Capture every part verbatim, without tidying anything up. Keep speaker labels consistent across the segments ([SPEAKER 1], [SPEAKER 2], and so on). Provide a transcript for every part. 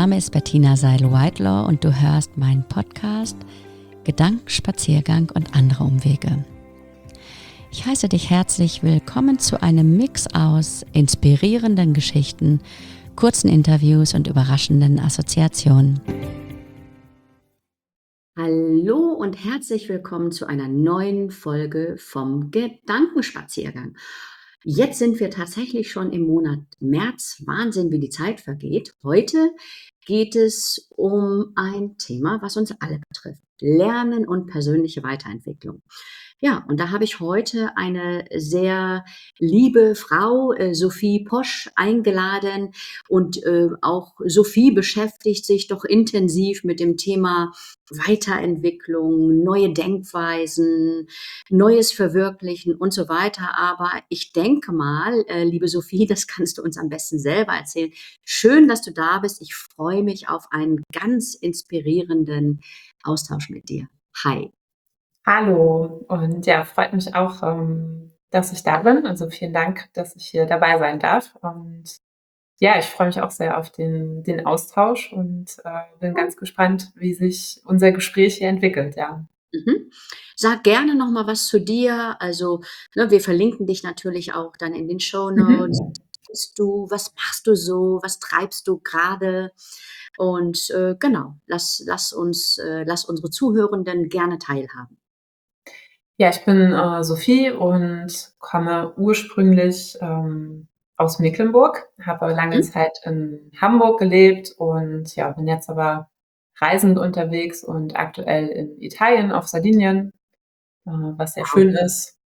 [SPEAKER 1] Name ist Bettina Seil-Whitelaw und du hörst meinen Podcast Gedankenspaziergang und andere Umwege. Ich heiße dich herzlich willkommen zu einem Mix aus inspirierenden Geschichten, kurzen Interviews und überraschenden Assoziationen. Hallo und herzlich willkommen zu einer neuen Folge vom Gedankenspaziergang. Jetzt sind wir tatsächlich schon im Monat März. Wahnsinn, wie die Zeit vergeht. Heute geht es um ein Thema, was uns alle betrifft. Lernen und persönliche Weiterentwicklung. Ja, und da habe ich heute eine sehr liebe Frau, äh, Sophie Posch, eingeladen. Und äh, auch Sophie beschäftigt sich doch intensiv mit dem Thema Weiterentwicklung, neue Denkweisen, Neues verwirklichen und so weiter. Aber ich denke mal, äh, liebe Sophie, das kannst du uns am besten selber erzählen. Schön, dass du da bist. Ich freue mich auf einen ganz inspirierenden Austausch mit dir. Hi.
[SPEAKER 2] Hallo und ja, freut mich auch, ähm, dass ich da bin. Also vielen Dank, dass ich hier dabei sein darf. Und ja, ich freue mich auch sehr auf den, den Austausch und äh, bin ganz gespannt, wie sich unser Gespräch hier entwickelt, ja.
[SPEAKER 1] Mhm. Sag gerne noch mal was zu dir. Also, ne, wir verlinken dich natürlich auch dann in den Shownotes.
[SPEAKER 2] Mhm.
[SPEAKER 1] Wer bist du? Was machst du so? Was treibst du gerade? Und äh, genau, lass, lass uns, äh, lass unsere Zuhörenden gerne teilhaben.
[SPEAKER 2] Ja, ich bin äh, Sophie und komme ursprünglich ähm, aus Mecklenburg, habe lange
[SPEAKER 1] Mhm.
[SPEAKER 2] Zeit in Hamburg gelebt und ja, bin jetzt aber reisend unterwegs und aktuell in Italien auf Sardinien, äh, was sehr
[SPEAKER 1] Wow.
[SPEAKER 2] schön ist.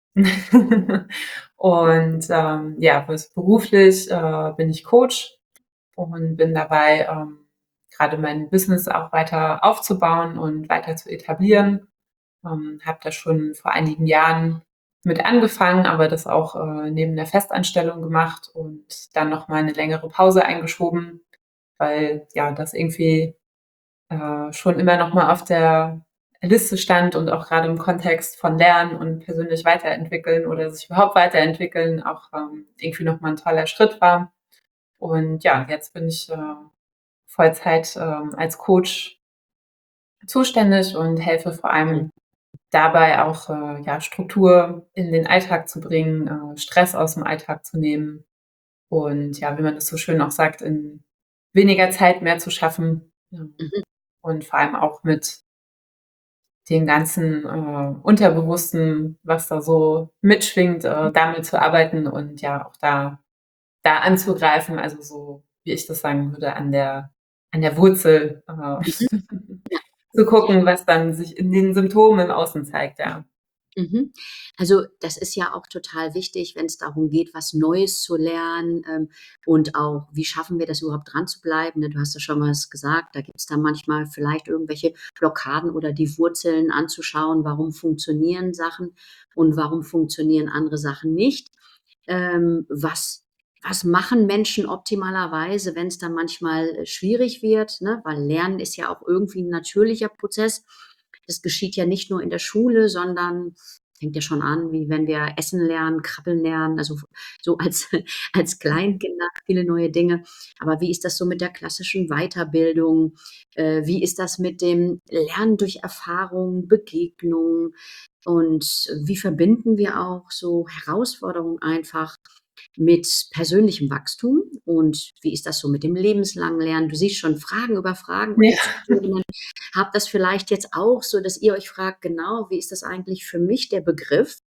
[SPEAKER 2] Und ähm, ja, was beruflich äh, bin ich Coach und bin dabei, ähm, gerade mein Business auch weiter aufzubauen und weiter zu etablieren. Ähm, habe da schon vor einigen Jahren mit angefangen, aber das auch äh, neben der Festanstellung gemacht und dann noch mal eine längere Pause eingeschoben, weil ja das irgendwie äh, schon immer noch mal auf der Liste stand und auch gerade im Kontext von Lernen und persönlich weiterentwickeln oder sich überhaupt weiterentwickeln auch ähm, irgendwie noch mal 'n toller Schritt war. Und ja, jetzt bin ich äh, Vollzeit ähm, als Coach zuständig und helfe vor allem dabei auch äh, ja, Struktur in den Alltag zu bringen, äh, Stress aus dem Alltag zu nehmen und ja, wie man das so schön auch sagt, in weniger Zeit mehr zu schaffen. Ja.
[SPEAKER 1] Mhm.
[SPEAKER 2] Und vor allem auch mit den ganzen äh, Unterbewussten, was da so mitschwingt, äh, damit zu arbeiten und ja auch da da anzugreifen, also so, wie ich das sagen würde, an der an der Wurzel äh,
[SPEAKER 1] Mhm. Ja.
[SPEAKER 2] zu gucken, was dann sich in den Symptomen im Außen zeigt, ja.
[SPEAKER 1] Mhm. Also, das ist ja auch total wichtig, wenn es darum geht, was Neues zu lernen, ähm, und auch, wie schaffen wir das überhaupt dran zu bleiben, ne? Du hast ja schon was gesagt, da gibt es dann manchmal vielleicht irgendwelche Blockaden oder die Wurzeln anzuschauen, warum funktionieren Sachen und warum funktionieren andere Sachen nicht. Ähm, was was machen Menschen optimalerweise, wenn es dann manchmal, äh, schwierig wird, ne? Weil Lernen ist ja auch irgendwie ein natürlicher Prozess. Das geschieht ja nicht nur in der Schule, sondern fängt ja schon an, wie wenn wir essen lernen, krabbeln lernen, also so als als Kleinkinder viele neue Dinge. Aber wie ist das so mit der klassischen Weiterbildung? Äh, wie ist das mit dem Lernen durch Erfahrung, Begegnung? Und wie verbinden wir auch so Herausforderungen einfach mit persönlichem Wachstum? Und wie ist das so mit dem lebenslangen Lernen? Du siehst schon Fragen über Fragen und die
[SPEAKER 2] Ja.
[SPEAKER 1] Zuhörenden habt das vielleicht jetzt auch so, dass ihr euch fragt: „Genau, wie ist das eigentlich für mich, der Begriff?“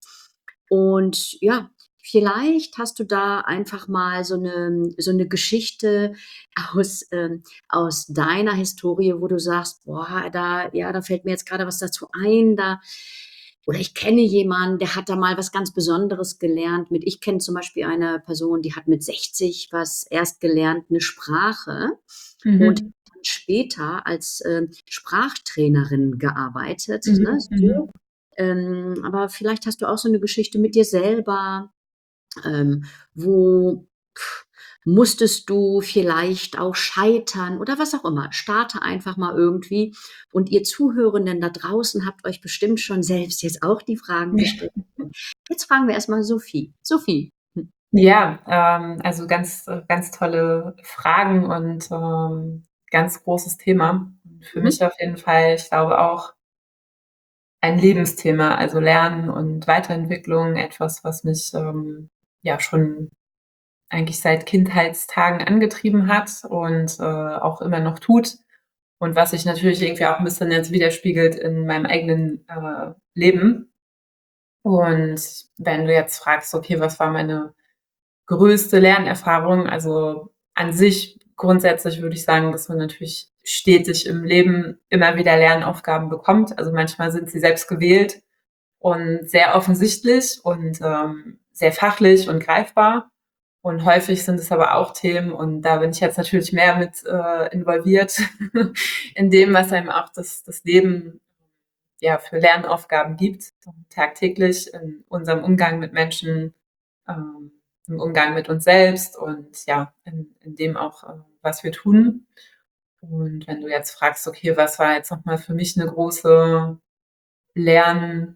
[SPEAKER 1] Und ja, vielleicht hast du da einfach mal so 'ne so 'ne Geschichte aus, ähm aus deiner Historie, wo du sagst: „Boah, da ja, da fällt mir jetzt grade was dazu ein, da oder ich kenne jemanden, der hat da mal was ganz Besonderes gelernt mit“. Ich kenne zum Beispiel eine Person, die hat mit sechzig was erst gelernt, 'ne Sprache und
[SPEAKER 2] Mhm.
[SPEAKER 1] dann später als, ähm, Sprachtrainerin gearbeitet, ne,
[SPEAKER 2] Mhm.
[SPEAKER 1] so.
[SPEAKER 2] Mhm.
[SPEAKER 1] Ähm, aber vielleicht hast du auch so 'ne Geschichte mit dir selber, ähm, wo musstest du vielleicht auch scheitern oder was auch immer. Starte einfach mal irgendwie und ihr Zuhörenden da draußen habt euch bestimmt schon selbst jetzt auch die Fragen gestellt. Jetzt fragen wir erst mal Sophie. Sophie.
[SPEAKER 2] Ja, ähm, also ganz äh, ganz tolle Fragen und, ähm, ganz großes Thema. Für
[SPEAKER 1] Mhm.
[SPEAKER 2] mich auf jeden Fall, ich glaube auch ein Lebensthema, also Lernen und Weiterentwicklung, etwas, was mich, ähm, ja schon eigentlich seit Kindheitstagen angetrieben hat und, äh, auch immer noch tut und was sich natürlich irgendwie auch 'n bisschen jetzt widerspiegelt in meinem eigenen, äh, Leben. Und wenn du jetzt fragst: „Okay, was war meine größte Lernerfahrung?“ Also, an sich grundsätzlich würde ich sagen, dass man natürlich stetig im Leben immer wieder Lernaufgaben bekommt. Also, manchmal sind sie selbst gewählt und sehr offensichtlich und, ähm, sehr fachlich und greifbar. Und häufig sind es aber auch Themen und da bin ich jetzt natürlich mehr mit, äh, involviert in dem, was einem auch das das Leben, ja, für Lernaufgaben gibt, tagtäglich in unserem Umgang mit Menschen, ähm, im Umgang mit uns selbst und ja, in in dem auch, äh, was wir tun. Und wenn du jetzt fragst: „Okay, was war jetzt noch mal für mich 'ne große Lern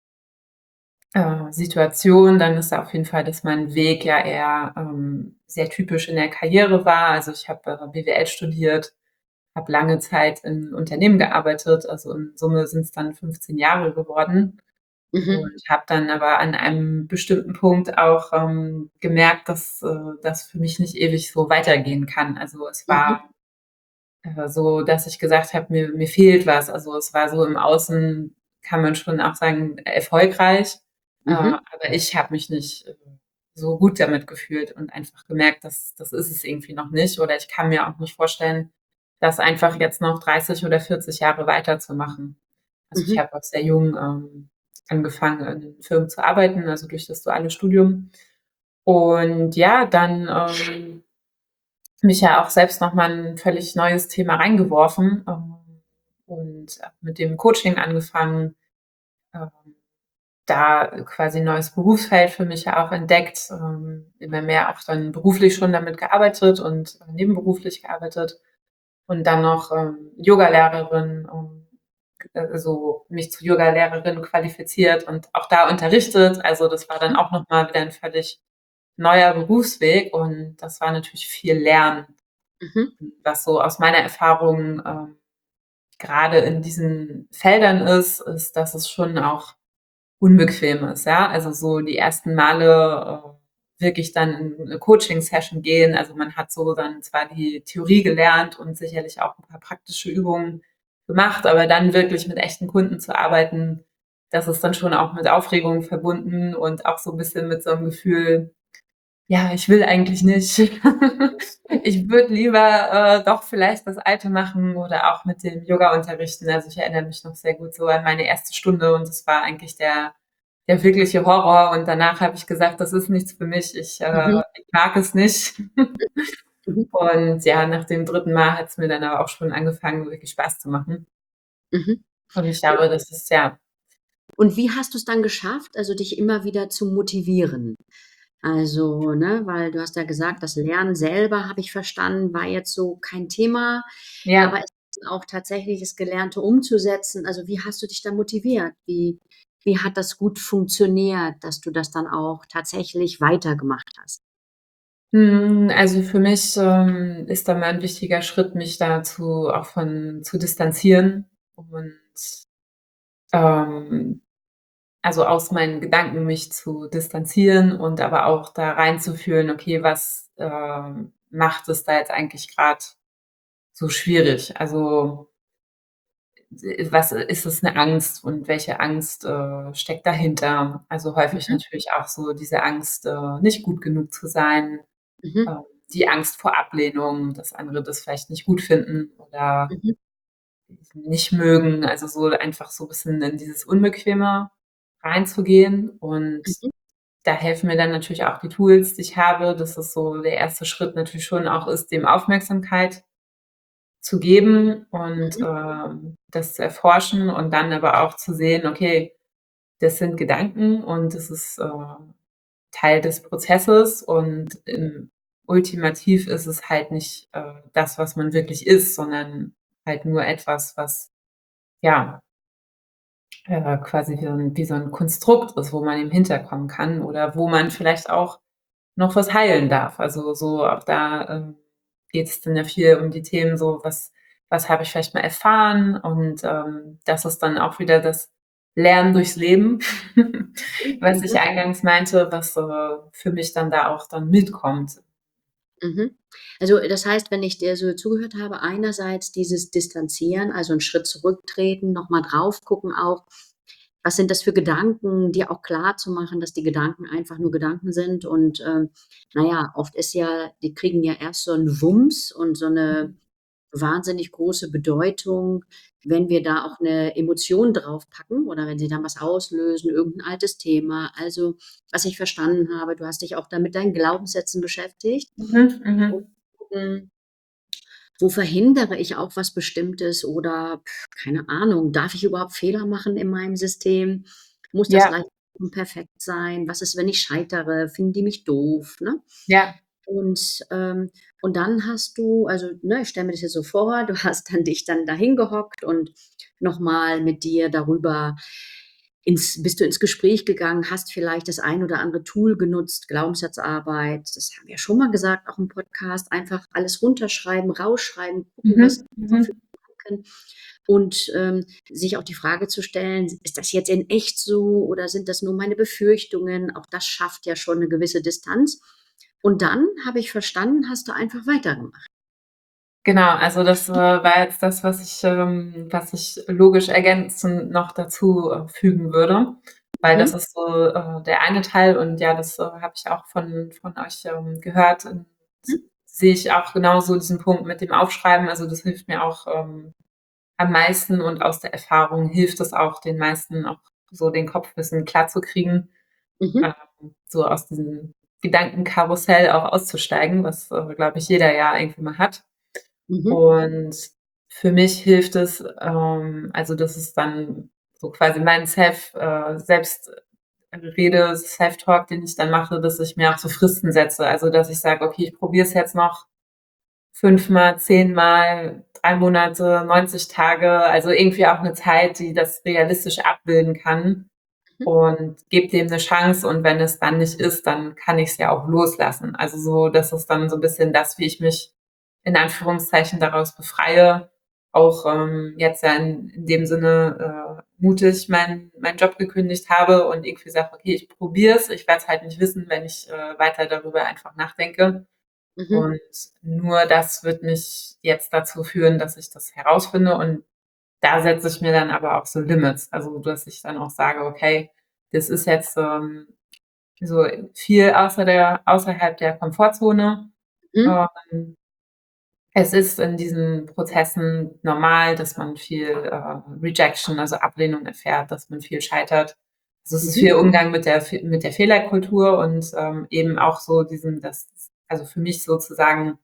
[SPEAKER 2] äh, Situation“, dann ist da auf jeden Fall, dass mein Weg ja eher, ähm, sehr typisch in der Karriere war. Also, ich habe, äh, B W L studiert, habe lange Zeit in Unternehmen gearbeitet, also, in Summe sind's dann fünfzehn Jahre geworden und
[SPEAKER 1] Mhm.
[SPEAKER 2] habe dann aber an einem bestimmten Punkt auch, ähm, gemerkt, dass, äh, das für mich nicht ewig so weitergehen kann. Also, es
[SPEAKER 1] Mhm.
[SPEAKER 2] war, äh, so, dass ich gesagt habe: „Mir mir fehlt was.“ Also, es war so im Außen kann man schon auch sagen, erfolgreich, äh,
[SPEAKER 1] Mhm.
[SPEAKER 2] aber ich habe mich nicht, äh, so gut damit gefühlt und einfach gemerkt, das das ist es irgendwie noch nicht oder ich kann mir auch nicht vorstellen, das einfach jetzt noch dreißig oder vierzig Jahre weiterzumachen. Also, ich
[SPEAKER 1] Mhm.
[SPEAKER 2] habe auch sehr jung, ähm, angefangen, in Firmen zu arbeiten, also, durch das duale Studium. Und ja, dann, ähm, mich ja auch selbst noch mal 'n völlig neues Thema reingeworfen, ähm, und habe mit dem Coaching angefangen, ähm, da quasi 'n neues Berufsfeld für mich ja auch entdeckt, ähm, immer mehr auch dann beruflich schon damit gearbeitet und nebenberuflich gearbeitet und dann noch, ähm, Yogalehrerin, ähm, äh, so mich zur Yogalehrerin qualifiziert und auch da unterrichtet. Also, das war dann
[SPEAKER 1] Mhm.
[SPEAKER 2] auch noch mal wieder 'n völlig neuer Berufsweg und das war natürlich viel Lernen.
[SPEAKER 1] Mhm.
[SPEAKER 2] Was so aus meiner Erfahrung, ähm, grade in diesen Feldern ist, ist, dass es schon auch unbequem ist, ja? Also, so die ersten Male, äh, wirklich dann in 'ne Coaching-Session gehen. Also, man hat so dann zwar die Theorie gelernt und sicherlich auch 'n paar praktische Übungen gemacht, aber dann wirklich mit echten Kunden zu arbeiten, das ist dann schon auch mit Aufregung verbunden und auch so 'n bisschen mit so 'nem Gefühl: „Ja, ich will eigentlich nicht. Ich würde lieber, äh, doch vielleicht das Alte machen“ oder auch mit dem Yogaunterrichten. Also, ich erinnere mich noch sehr gut so an meine erste Stunde und das war eigentlich der der wirkliche Horror und danach habe ich gesagt: „Das ist nichts für mich. Ich, äh
[SPEAKER 1] Mhm.
[SPEAKER 2] ich mag es nicht.“
[SPEAKER 1] Mhm.
[SPEAKER 2] Und ja, nach dem dritten Mal hat's mir dann aber auch schon angefangen, wirklich Spaß zu machen.
[SPEAKER 1] Mhm.
[SPEAKER 2] Und ich glaube, das ist ja
[SPEAKER 1] Und wie hast du's dann geschafft, also, dich immer wieder zu motivieren? Also, ne, weil du hast ja gesagt, das Lernen selber, habe ich verstanden, war jetzt so kein Thema, aber
[SPEAKER 2] Ja.
[SPEAKER 1] es auch tatsächlich das Gelernte umzusetzen. Also, wie hast du dich da motiviert? Wie wie hat das gut funktioniert, dass du das dann auch tatsächlich weitergemacht hast?
[SPEAKER 2] Hm, also, für mich, ähm, ist da mal 'n wichtiger Schritt, mich dazu auch von zu distanzieren und, ähm also, aus meinen Gedanken mich zu distanzieren und aber auch da reinzufühlen: „Okay, was, ähm, macht es da jetzt eigentlich grad so schwierig?“ Also äh, was ist es 'ne Angst und welche Angst, äh, steckt dahinter? Also, häufig
[SPEAKER 1] Mhm.
[SPEAKER 2] natürlich auch so diese Angst, äh, nicht gut genug zu sein,
[SPEAKER 1] Mhm.
[SPEAKER 2] ähm, die Angst vor Ablehnung, dass andere das vielleicht nicht gut finden oder
[SPEAKER 1] Mhm.
[SPEAKER 2] nicht mögen. Also, so einfach so bisschen in dieses Unbequeme reinzugehen und
[SPEAKER 1] Mhm.
[SPEAKER 2] da helfen mir dann natürlich auch die Tools, die ich habe. Das ist so der erste Schritt natürlich schon auch ist, dem Aufmerksamkeit zu geben und,
[SPEAKER 1] Mhm.
[SPEAKER 2] ähm, das zu erforschen und dann aber auch zu sehen: „Okay, das sind Gedanken und das ist, äh, Teil des Prozesses und, ähm, ultimativ ist es halt nicht, äh, das, was man wirklich ist, sondern halt nur etwas, was, ja“ „äh, quasi wie so 'n wie so 'n Konstrukt ist, wo man eben hinterkommen kann oder wo man vielleicht auch noch was heilen darf.“ Also, so auch da, ähm, geht es dann ja viel um die Themen so, was was habe ich vielleicht mal erfahren und, ähm, das ist dann auch wieder das Lernen durchs Leben, was ich
[SPEAKER 1] Mhm.
[SPEAKER 2] eingangs meinte, was, äh, für mich dann da auch dann mitkommt.
[SPEAKER 1] Mhm. Also, das heißt, wenn ich dir so zugehört habe, einerseits dieses Distanzieren, also 'n Schritt zurücktreten, noch mal drauf gucken auch, was sind das für Gedanken, dir auch klarzumachen, dass die Gedanken einfach nur Gedanken sind und, ähm, na ja, oft ist ja die kriegen ja erst so 'n Wumms und so 'ne
[SPEAKER 2] Mhm.
[SPEAKER 1] wahnsinnig große Bedeutung, wenn wir da auch 'ne Emotion draufpacken oder wenn sie dann was auslösen, irgend 'n altes Thema. Also, was ich verstanden habe, du hast dich auch da mit deinen Glaubenssätzen beschäftigt
[SPEAKER 2] Mhm,
[SPEAKER 1] und
[SPEAKER 2] mhm.
[SPEAKER 1] gucken, wo verhindere ich auch was Bestimmtes oder keine Ahnung, darf ich überhaupt Fehler machen in meinem System? Muss das
[SPEAKER 2] Ja.
[SPEAKER 1] gleich perfekt sein? Was ist, wenn ich scheitere? Finden die mich doof, ne?
[SPEAKER 2] Ja.
[SPEAKER 1] Und, ähm und dann hast du also, ne, ich stelle mir das jetzt so vor, du hast dann dich dann da hingehockt und noch mal mit dir darüber ins bist du ins Gespräch gegangen, hast vielleicht das ein oder andere Tool genutzt, Glaubenssatzarbeit, das haben wir schon mal gesagt, auch im Podcast, einfach alles runterschreiben, rausschreiben, gucken, was
[SPEAKER 2] Mhm,
[SPEAKER 1] für
[SPEAKER 2] mhm.
[SPEAKER 1] Gedanken und, ähm, sich auch die Frage zu stellen: „Ist das jetzt in echt so oder sind das nur meine Befürchtungen?“ Auch das schafft ja schon 'ne gewisse Distanz. Und dann, habe ich verstanden, hast du einfach weitergemacht.
[SPEAKER 2] Genau, also das, äh, war jetzt das, was ich ähm, was ich logisch ergänzend noch dazu, äh, fügen würde, weil das
[SPEAKER 1] Mhm.
[SPEAKER 2] ist so, äh, der eine Teil und ja, das, äh, habe ich auch von von euch, ähm, gehört und
[SPEAKER 1] Mhm.
[SPEAKER 2] sehe ich auch genauso diesen Punkt mit dem Aufschreiben. Also, das hilft mir auch, ähm, am meisten und aus der Erfahrung hilft es auch den meisten auch so den Kopf bisschen klarzukriegen,
[SPEAKER 1] Mhm.
[SPEAKER 2] ähm, so aus diesem Gedankenkarussell auch auszusteigen, was, äh, glaube ich, jeder ja irgendwie mal hat.
[SPEAKER 1] Mhm.
[SPEAKER 2] Und für mich hilft es, ähm also, das ist dann so quasi mein Self äh, Selbstrede, Self-Talk, den ich dann mache, dass ich mir auch so Fristen setze. Also, dass ich sage: „Okay, ich probiere es jetzt noch fünfmal, zehnmal, drei Monate, neunzig Tage“, also irgendwie auch 'ne Zeit, die das realistisch abbilden kann
[SPEAKER 1] Mhm.
[SPEAKER 2] und gebe dem 'ne Chance und wenn es dann nicht ist, dann kann ich's ja auch loslassen. Also so das ist dann so 'n bisschen das, wie ich mich in Anführungszeichen daraus befreie, auch, ähm, jetzt ja in in dem Sinne, äh, mutig meinen meinen Job gekündigt habe und irgendwie sage: „Okay, ich probiere es. Ich werde es halt nicht wissen, wenn ich, äh, weiter darüber einfach nachdenke.“
[SPEAKER 1] Mhm.
[SPEAKER 2] Und nur das wird mich jetzt dazu führen, dass ich das herausfinde und da setze ich mir dann aber auch so Limits. Also, dass ich dann auch sage: „Okay, das ist jetzt, ähm, so viel außer der außerhalb der Komfortzone.“
[SPEAKER 1] Mhm.
[SPEAKER 2] Ähm es ist in diesen Prozessen normal, dass man viel, äh, Rejection, also Ablehnung erfährt, dass man viel scheitert. Also, es ist viel
[SPEAKER 1] Mhm.
[SPEAKER 2] Umgang mit der Fe mit der Fehlerkultur und, ähm, eben auch so diesen das also für mich sozusagen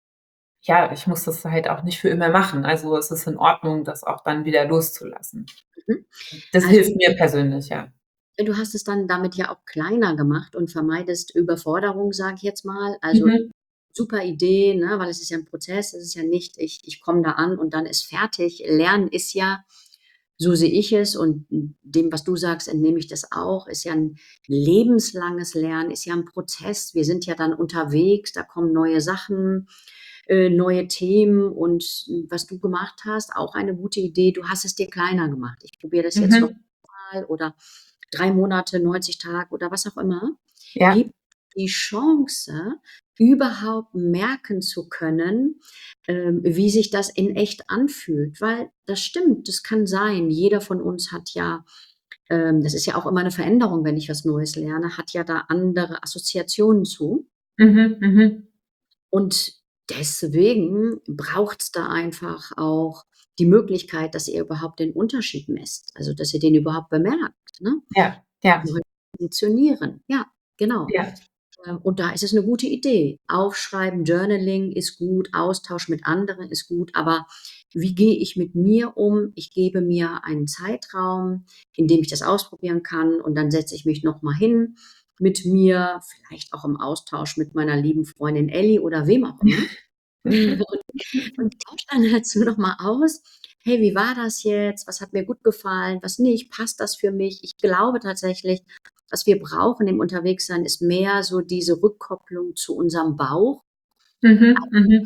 [SPEAKER 2] ja, ich muss das halt auch nicht für immer machen. Also, es ist in Ordnung, das auch dann wieder loszulassen.
[SPEAKER 1] Mhm.
[SPEAKER 2] Das
[SPEAKER 1] Also
[SPEAKER 2] hilft mir persönlich, ja.
[SPEAKER 1] du hast es dann damit ja auch kleiner gemacht und vermeidest Überforderung, sage ich jetzt mal. Also,
[SPEAKER 2] Mhm.
[SPEAKER 1] super Idee, ne, weil es ist ja 'n Prozess. Es ist ja nicht, ich ich komme da an und dann ist fertig. Lernen ist ja, so sehe ich es und dem, was du sagst, entnehme ich das auch, ist ja 'n lebenslanges Lernen, ist ja 'n Prozess. Wir sind ja dann unterwegs, da kommen neue Sachen, äh, neue Themen und was du gemacht hast, auch eine gute Idee, du hast es dir kleiner gemacht. Ich probiere das jetzt noch
[SPEAKER 2] Mhm.
[SPEAKER 1] mal oder drei Monate, neunzig Tage oder was auch immer.
[SPEAKER 2] Ja.
[SPEAKER 1] Gib die Chance, überhaupt merken zu können, ähm, wie sich das in echt anfühlt, weil das stimmt, das kann sein. Jeder von uns hat ja ähm, das ist ja auch immer 'ne Veränderung, wenn ich was Neues lerne, hat ja da andere Assoziationen zu.
[SPEAKER 2] Mhm, mhm.
[SPEAKER 1] Und deswegen braucht's da einfach auch die Möglichkeit, dass ihr überhaupt den Unterschied messt, also, dass ihr den überhaupt bemerkt, ne?
[SPEAKER 2] Ja, ja.
[SPEAKER 1] Positionieren, ja, genau.
[SPEAKER 2] Ja.
[SPEAKER 1] Ähm, und da ist es 'ne gute Idee. Aufschreiben, Journaling ist gut, Austausch mit anderen ist gut, aber wie gehe ich mit mir um? Ich gebe mir einen Zeitraum, in dem ich das ausprobieren kann und dann setze ich mich noch mal hin mit mir, vielleicht auch im Austausch mit meiner lieben Freundin Elli oder wem auch immer. Und und tausche dann dazu noch mal aus: „Hey, wie war das jetzt? Was hat mir gut gefallen, was nicht? Passt das für mich?“ Ich glaube tatsächlich, was wir brauchen im Unterwegssein, ist mehr so diese Rückkopplung zu unserem Bauch.
[SPEAKER 2] Mhm, mhm.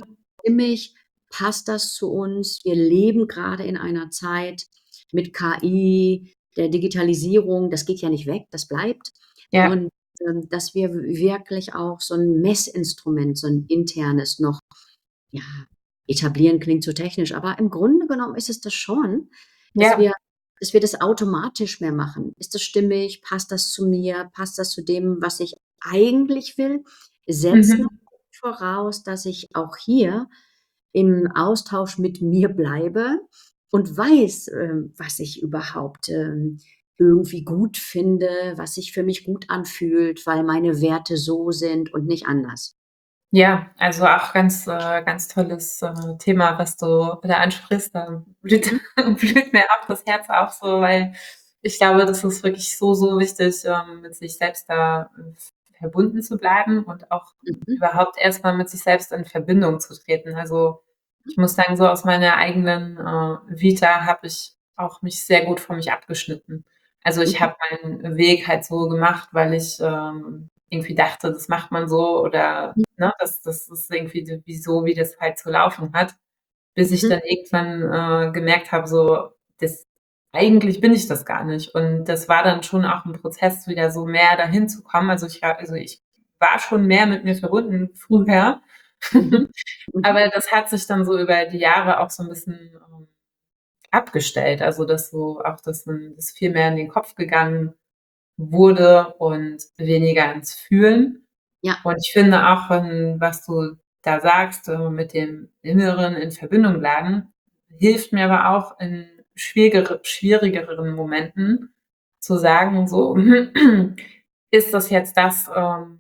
[SPEAKER 1] stimmig? Passt das zu uns? Wir leben grade in einer Zeit mit K I, der Digitalisierung, das geht ja nicht weg, das bleibt.
[SPEAKER 2] Ja.
[SPEAKER 1] Und, ähm, dass wir w wirklich auch so 'n Messinstrument, so 'n internes noch, ja, etablieren klingt so technisch, aber im Grunde genommen ist es das schon, dass
[SPEAKER 2] Ja.
[SPEAKER 1] wir dass wir das automatisch mehr machen. Ist das stimmig? Passt das zu mir? Passt das zu dem, was ich eigentlich will? Setzt
[SPEAKER 2] Mhm.
[SPEAKER 1] natürlich voraus, dass ich auch hier im Austausch mit mir bleibe und weiß, ähm, was ich überhaupt, ähm, irgendwie gut finde, was sich für mich gut anfühlt, weil meine Werte so sind und nicht anders.
[SPEAKER 2] Ja, also auch ganz äh, ganz tolles, äh, Thema, was du da ansprichst. Da blüht
[SPEAKER 1] Mhm.
[SPEAKER 2] blüht mir auch das Herz auf so, weil ich glaube, das ist wirklich so, so wichtig, ähm, mit sich selbst da, äh, v verbunden zu bleiben und auch
[SPEAKER 1] Mhm.
[SPEAKER 2] überhaupt erst mal mit sich selbst in Verbindung zu treten. Also,
[SPEAKER 1] Hm.
[SPEAKER 2] ich muss sagen, so aus meiner eigenen, äh, Vita habe ich auch mich sehr gut von mich abgeschnitten. Also, ich
[SPEAKER 1] Mhm.
[SPEAKER 2] habe meinen Weg halt so gemacht, weil ich, ähm, irgendwie dachte, das macht man so oder,
[SPEAKER 1] Hm.
[SPEAKER 2] ne, das das ist irgendwie d wie so wie das halt zu laufen hat, bis ich
[SPEAKER 1] Mhm.
[SPEAKER 2] dann irgendwann, äh, gemerkt habe, so, das eigentlich bin ich das gar nicht. Und das war dann schon auch 'n Prozess, wieder so mehr dahin zu kommen. Also, ich war also, ich war schon mehr mit mir verbunden früher,
[SPEAKER 1] Mhm. Mhm.
[SPEAKER 2] aber das hat sich dann so über die Jahre auch so 'n bisschen, ähm, abgestellt. Also, dass so auch dass man das viel mehr in den Kopf gegangen wurde und weniger ins Fühlen.
[SPEAKER 1] Ja.
[SPEAKER 2] Und ich finde auch, wenn was du da sagst, äh, mit dem Inneren in Verbindung bleiben, hilft mir aber auch in schwierigere schwierigeren Momenten zu sagen so: „Ist das jetzt das, ähm“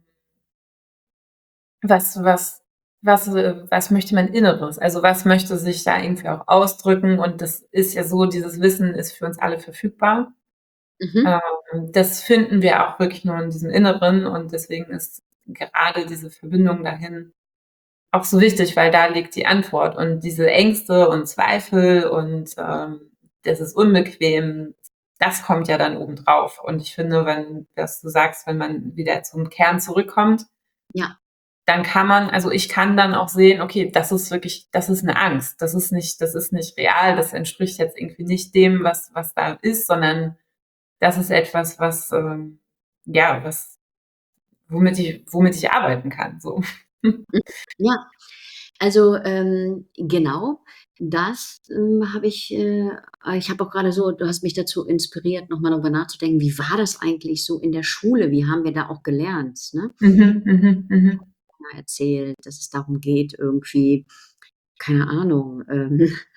[SPEAKER 2] „was was was äh, was möchte mein Inneres?“ Also, was möchte sich da irgendwie auch ausdrücken? Und das ist ja so, dieses Wissen ist für uns alle verfügbar.
[SPEAKER 1] Mhm.
[SPEAKER 2] Ähm, das finden wir auch wirklich nur in diesem Inneren und deswegen ist gerade diese Verbindung dahin auch so wichtig, weil da liegt die Antwort. Und diese Ängste und Zweifel und, ähm, das ist unbequem, das kommt ja dann obendrauf. Und ich finde, wenn was du sagst, wenn man wieder zum Kern zurückkommt
[SPEAKER 1] Ja.
[SPEAKER 2] dann kann man also, ich kann dann auch sehen: „Okay, das ist wirklich das ist 'ne Angst. Das ist nicht das ist nicht real. Das entspricht jetzt irgendwie nicht dem, was was da ist, sondern das ist etwas, was, ähm ja, was womit ich womit ich arbeiten kann“, so.
[SPEAKER 1] Hm, ja. Also, ähm, genau, das, ähm, habe ich äh, ich habe auch grade so du hast mich dazu inspiriert, noch mal darüber nachzudenken, wie war das eigentlich so in der Schule? Wie haben wir da auch gelernt, ne?
[SPEAKER 2] Mhm, mhm, mhm.
[SPEAKER 1] Mal erzählt, dass es darum geht, irgendwie, keine Ahnung, ähm,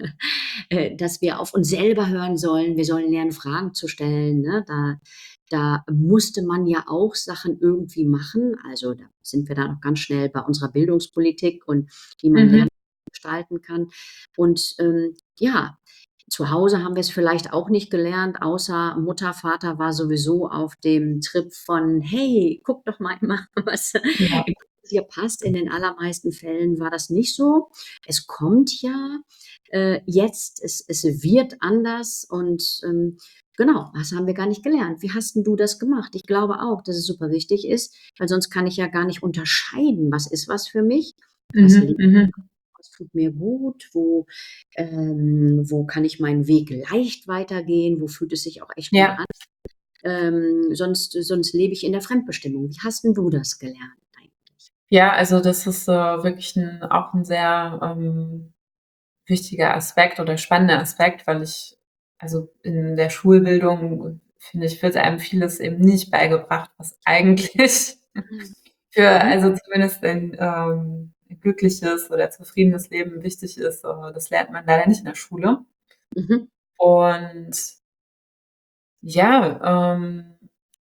[SPEAKER 1] äh, dass wir auf uns selber hören sollen. Wir sollen lernen, Fragen zu stellen, ne? Da da musste man ja auch Sachen irgendwie machen. Also, da sind wir dann auch ganz schnell bei unserer Bildungspolitik und wie man
[SPEAKER 2] Mhm.
[SPEAKER 1] Lernen gestalten kann. Und, ähm, ja, zu Hause haben wir's vielleicht auch nicht gelernt, außer Mutter, Vater war sowieso auf dem Trip von: „Hey, guck doch mal immer, was
[SPEAKER 2] Ja.
[SPEAKER 1] dir passt.“ In den allermeisten Fällen war das nicht so. Es kommt ja, äh, jetzt, es es wird anders und, ähm, genau, das haben wir gar nicht gelernt. Wie hast 'n du das gemacht? Ich glaube auch, dass es super wichtig ist, weil sonst kann ich ja gar nicht unterscheiden, was ist was für mich? Was
[SPEAKER 2] Mhm,
[SPEAKER 1] liegt
[SPEAKER 2] mhm.
[SPEAKER 1] was tut mir gut? Wo ähm, wo kann ich meinen Weg leicht weitergehen? Wo fühlt es sich auch echt gut
[SPEAKER 2] Ja.
[SPEAKER 1] an? Ähm, sonst sonst lebe ich in der Fremdbestimmung. Wie hast 'n du das gelernt eigentlich?
[SPEAKER 2] Ja, also, das ist, äh, wirklich 'n auch 'n sehr, ähm, wichtiger Aspekt oder spannender Aspekt, weil ich also, in der Schulbildung, finde ich, wird einem vieles eben nicht beigebracht, was eigentlich
[SPEAKER 1] Mhm.
[SPEAKER 2] für
[SPEAKER 1] Mhm.
[SPEAKER 2] also, zumindest ein, ähm, glückliches oder zufriedenes Leben wichtig ist. Äh, das lernt man leider nicht in der Schule.
[SPEAKER 1] Mhm.
[SPEAKER 2] Und ja, ähm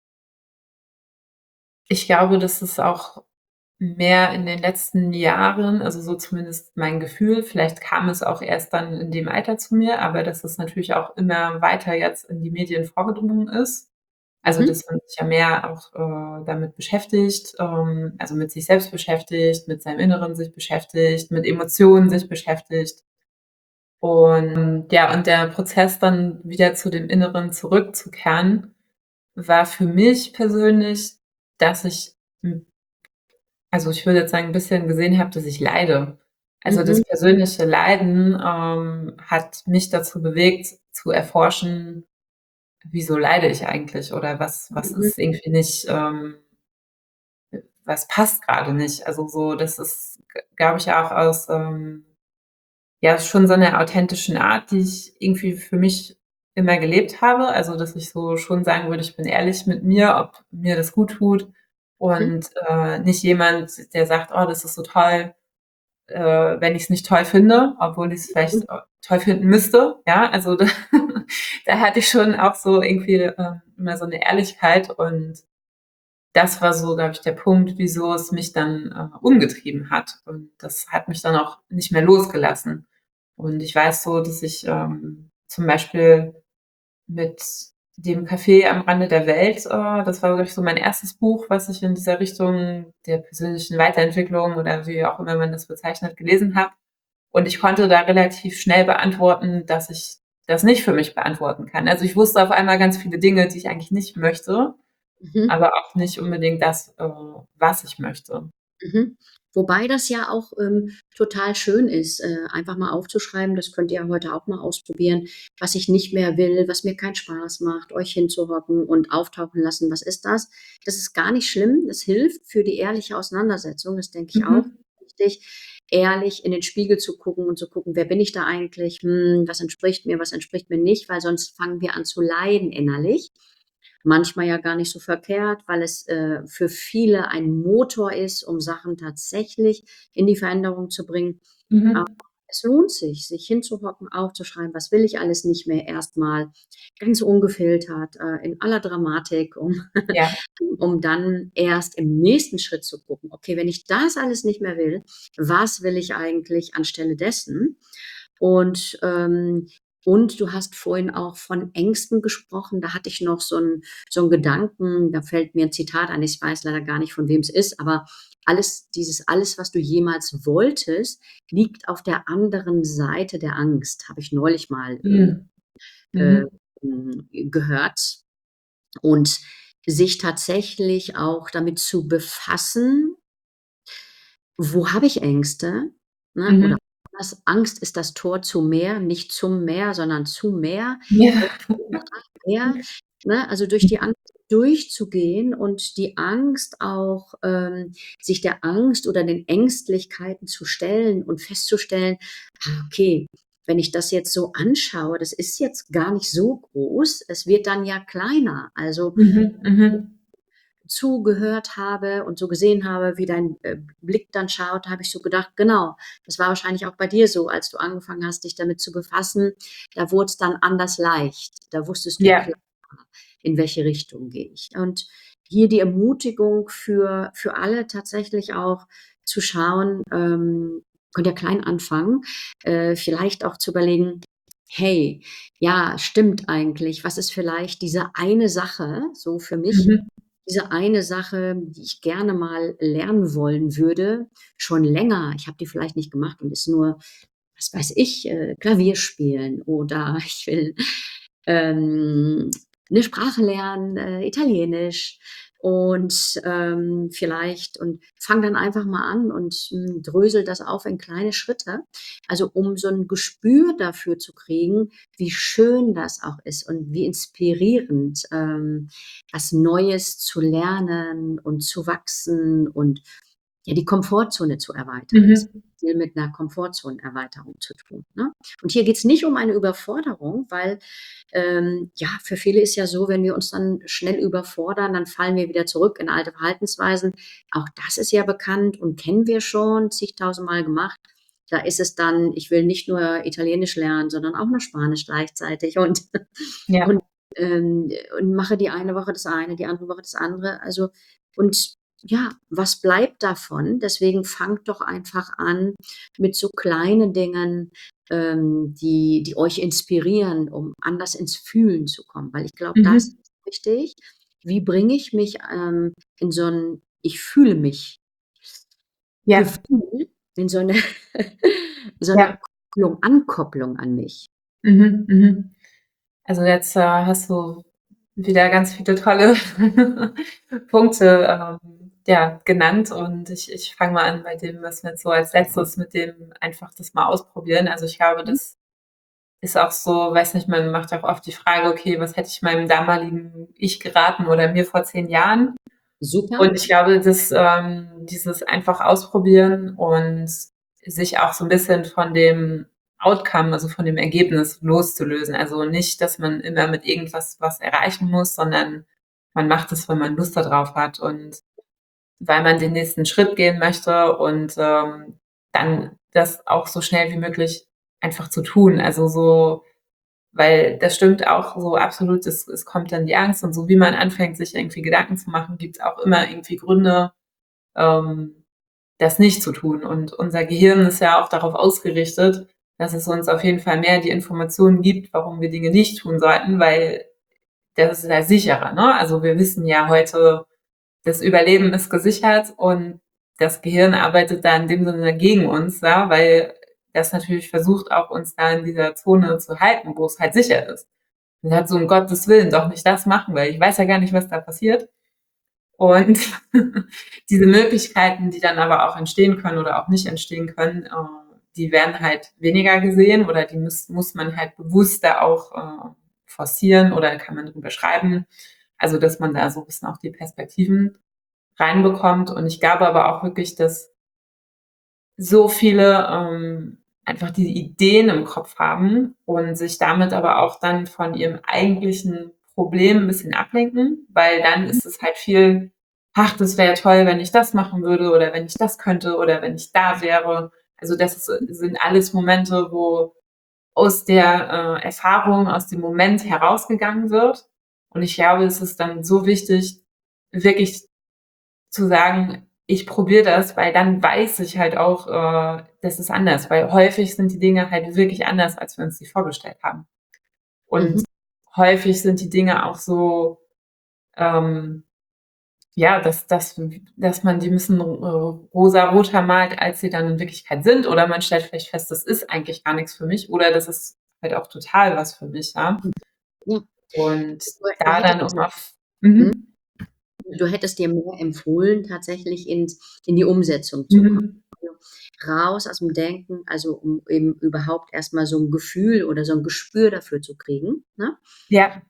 [SPEAKER 2] ich glaube, dass es auch mehr in den letzten Jahren also, so zumindest mein Gefühl, vielleicht kam es auch erst dann in dem Alter zu mir, aber dass es natürlich auch immer weiter jetzt in die Medien vorgedrungen ist. Also,
[SPEAKER 1] Mhm.
[SPEAKER 2] dass man sich ja mehr auch, äh, damit beschäftigt, ähm, also, mit sich selbst beschäftigt, mit seinem Inneren sich beschäftigt, mit Emotionen sich beschäftigt. Und ja, und der Prozess dann wieder zu dem Inneren zurückzukehren, war für mich persönlich, dass ich, hm also, ich würde jetzt sagen, 'n bisschen gesehen habe, dass ich leide. Also, das
[SPEAKER 1] Mhm.
[SPEAKER 2] persönliche Leiden, ähm, hat mich dazu bewegt, zu erforschen: „Wieso leide ich eigentlich?“ Oder was was
[SPEAKER 1] Mhm.
[SPEAKER 2] ist irgendwie nicht, ähm was passt grade nicht? Also, so, das ist, g glaube ich, auch aus, ähm ja, schon so 'ner authentischen Art, die ich irgendwie für mich immer gelebt habe. Also, dass ich so schon sagen würde, ich bin ehrlich mit mir, ob mir das gut tut
[SPEAKER 1] Mhm.
[SPEAKER 2] und, äh, nicht jemand, der sagt: „Oh, das ist so toll“, äh, wenn ich's nicht toll finde, obwohl ich's
[SPEAKER 1] Mhm.
[SPEAKER 2] vielleicht, äh, toll finden müsste, ja? Also, da da hatte ich schon auch so irgendwie, ähm, immer so 'ne Ehrlichkeit und das war so, glaube ich, der Punkt, wieso es mich dann, äh, umgetrieben hat. Und das hat mich dann auch nicht mehr losgelassen. Und ich weiß so, dass ich, ähm, zum Beispiel mit dem Café am Rande der Welt, äh das war, glaube ich, so mein erstes Buch, was ich in dieser Richtung der persönlichen Weiterentwicklung oder wie auch immer man das bezeichnet, gelesen habe. Und ich konnte da relativ schnell beantworten, dass ich das nicht für mich beantworten kann. Also, ich wusste auf einmal ganz viele Dinge, die ich eigentlich nicht möchte,
[SPEAKER 1] Mhm.
[SPEAKER 2] aber auch nicht unbedingt das, äh, was ich möchte.
[SPEAKER 1] Mhm. Wobei das ja auch, ähm, total schön ist, äh, einfach mal aufzuschreiben, das könnt ihr heute auch mal ausprobieren, was ich nicht mehr will, was mir keinen Spaß macht, euch hinzuhocken und auftauchen lassen, was ist das? Das ist gar nicht schlimm. Das hilft für die ehrliche Auseinandersetzung, das denke ich auch
[SPEAKER 2] Mhm.
[SPEAKER 1] wichtig, ehrlich in den Spiegel zu gucken und zu gucken: „Wer bin ich da eigentlich? Hm, was entspricht mir, was entspricht mir nicht?“ Weil sonst fangen wir an zu leiden innerlich. Manchmal ja gar nicht so verkehrt, weil es, äh, für viele ein Motor ist, um Sachen tatsächlich in die Veränderung zu bringen. Aber
[SPEAKER 2] Mhm.
[SPEAKER 1] es lohnt sich, sich hinzuhocken, aufzuschreiben: „Was will ich alles nicht mehr?“ Erst mal ganz ungefiltert, äh, in aller Dramatik, um
[SPEAKER 2] Ja.
[SPEAKER 1] um dann erst im nächsten Schritt zu gucken: „Okay, wenn ich das alles nicht mehr will, was will ich eigentlich anstelle dessen?“ Und, ähm und du hast vorhin auch von Ängsten gesprochen. Da hatte ich noch so 'n so 'n Gedanken, da fällt mir 'n Zitat ein. Ich weiß leider gar nicht, von wem es ist, aber alles dieses alles, was du jemals wolltest, liegt auf der anderen Seite der Angst, habe ich neulich mal, ähm,
[SPEAKER 2] Mhm.
[SPEAKER 1] äh,
[SPEAKER 2] Mhm.
[SPEAKER 1] hm, gehört. Und sich tatsächlich auch damit zu befassen wo habe ich Ängste, ne? Oder
[SPEAKER 2] Mhm.
[SPEAKER 1] anders: Angst ist das Tor zu mehr, nicht zum Meer, sondern zu mehr.
[SPEAKER 2] Ja.
[SPEAKER 1] Mehr, ne? Also, durch die Angst durchzugehen und die Angst auch ähm, sich der Angst oder den Ängstlichkeiten zu stellen und festzustellen: „Ah, okay, wenn ich das jetzt so anschaue, das ist jetzt gar nicht so groß. Es wird dann ja kleiner.“ Also
[SPEAKER 2] Mhm. Mhm.
[SPEAKER 1] zugehört habe und so gesehen habe, wie dein, äh, Blick dann schaut, habe ich so gedacht: „Genau, das war wahrscheinlich auch bei dir so, als du angefangen hast, dich damit zu befassen. Da wurd's dann anders leicht. Da wusstest du klar,
[SPEAKER 2] Ja.
[SPEAKER 1] in welche Richtung gehe ich.“ Und hier die Ermutigung für für alle tatsächlich auch zu schauen, ähm könnt ihr klein anfangen, äh, vielleicht auch zu überlegen: „Hey, ja, stimmt eigentlich. Was ist vielleicht diese eine Sache so für mich,
[SPEAKER 2] Mhm.
[SPEAKER 1] diese eine Sache, die ich gerne mal lernen wollen würde, schon länger. Ich habe die vielleicht nicht gemacht und ist nur, was weiß ich, äh, Klavier spielen oder ich will, ähm, 'ne Sprache lernen, äh, Italienisch.“ Und, ähm, vielleicht und fange dann einfach mal an und, hm, drösele das auf in kleine Schritte. Also, um so 'n Gespür dafür zu kriegen, wie schön das auch ist und wie inspirierend, ähm, was Neues zu lernen und zu wachsen und, ja, die Komfortzone zu erweitern. Das
[SPEAKER 2] Mhm.
[SPEAKER 1] hat viel mit 'ner Komfortzonenerweiterung zu tun, ne? Und hier geht's nicht um eine Überforderung, weil, ähm, ja, für viele ist ja so, wenn wir uns dann schnell überfordern, dann fallen wir wieder zurück in alte Verhaltensweisen. Auch das ist ja bekannt und kennen wir schon zigtausendmal gemacht. Da ist es dann: „Ich will nicht nur Italienisch lernen, sondern auch noch Spanisch gleichzeitig und
[SPEAKER 2] Ja.
[SPEAKER 1] und, ähm, und mache die eine Woche das eine, die andere Woche das andere.“ Also und ja, was bleibt davon? Deswegen fangt doch einfach an mit so kleinen Dingen, ähm, die die euch inspirieren, um anders ins Fühlen zu kommen, weil ich glaube, das
[SPEAKER 2] Mhm.
[SPEAKER 1] ist wichtig. Wie bringe ich mich, ähm, in so 'n „Ich fühle mich“
[SPEAKER 2] Ja.
[SPEAKER 1] Gefühl, in so 'ne so 'ne
[SPEAKER 2] Ja.
[SPEAKER 1] Kopplung Ankopplung an mich.
[SPEAKER 2] Mhm. Mhm. Also, jetzt, äh, hast du wieder ganz viele tolle Punkte, ähm, ja, genannt und ich ich fange mal an bei dem, was mir jetzt so als Letztes mit dem einfach das mal ausprobieren. Also, ich glaube,
[SPEAKER 1] Mhm.
[SPEAKER 2] das ist auch so, weiß nicht, man macht auch oft die Frage: „Okay, was hätte ich meinem damaligen Ich geraten oder mir vor zehn Jahren?“
[SPEAKER 1] Super.
[SPEAKER 2] Und ich glaube, dass, ähm, dieses einfach ausprobieren und sich auch so 'n bisschen von dem Outcome, also von dem Ergebnis loszulösen. Also nicht, dass man immer mit irgendwas was erreichen muss, sondern man macht es, wenn man Lust da drauf hat und weil man den nächsten Schritt gehen möchte und, ähm, dann das auch so schnell wie möglich einfach zu tun. Also so weil das stimmt auch so absolut, es es kommt dann die Angst und so wie man anfängt, sich irgendwie Gedanken zu machen, gibt's auch immer irgendwie Gründe, ähm, das nicht zu tun. Und unser Gehirn ist ja auch darauf ausgerichtet, dass es uns auf jeden Fall mehr die Informationen gibt, warum wir Dinge nicht tun sollten, weil das ist ja sicherer, ne? Also, wir wissen ja heute, das Überleben ist gesichert und das Gehirn arbeitet da in dem Sinne gegen uns, ja, weil das natürlich versucht, auch uns da in dieser Zone zu halten, wo es halt sicher ist. Und sagt so: „Um Gottes Willen, doch nicht das machen, weil ich weiß ja gar nicht, was da passiert.“ Und diese Möglichkeiten, die dann aber auch entstehen können oder auch nicht entstehen können, äh, die werden halt weniger gesehen oder die muss muss man halt bewusster auch, äh, forcieren oder kann man drüber schreiben. Also, dass man da so 'n bisschen auch die Perspektiven reinbekommt. Und ich glaube aber auch wirklich, dass so viele, ähm, einfach diese Ideen im Kopf haben und sich damit aber auch dann von ihrem eigentlichen Problem 'n bisschen ablenken, weil dann
[SPEAKER 1] Mhm.
[SPEAKER 2] ist es halt viel: „Ach, das wäre ja toll, wenn ich das machen würde oder wenn ich das könnte oder wenn ich da wäre.“ Also, das ist sind alles Momente, wo aus der, äh, Erfahrung, aus dem Moment herausgegangen wird. Und ich glaube, es ist dann so wichtig, wirklich zu sagen: „Ich probiere das“, weil dann weiß ich halt auch, äh, das ist anders, weil häufig sind die Dinge halt wirklich anders, als wir uns die vorgestellt haben.
[SPEAKER 1] Mhm.
[SPEAKER 2] Und häufig sind die Dinge auch so, ähm, ja, dass dass dass man die 'n bisschen, äh, rosaroter malt, als sie dann in Wirklichkeit sind. Oder man stellt vielleicht fest, das ist eigentlich gar nix für mich oder das ist halt auch total was für mich, ja?
[SPEAKER 1] Hm. Ja.
[SPEAKER 2] Und
[SPEAKER 1] Du du
[SPEAKER 2] da dann
[SPEAKER 1] hättest
[SPEAKER 2] um auf
[SPEAKER 1] mhm.
[SPEAKER 2] mhm.
[SPEAKER 1] Du hättest dir mehr empfohlen, tatsächlich ins in die Umsetzung zu kommen.
[SPEAKER 2] Mhm.
[SPEAKER 1] Raus aus'm Denken, also um eben überhaupt erst mal so 'n Gefühl oder so 'n Gespür dafür zu kriegen, ne?
[SPEAKER 2] Ja.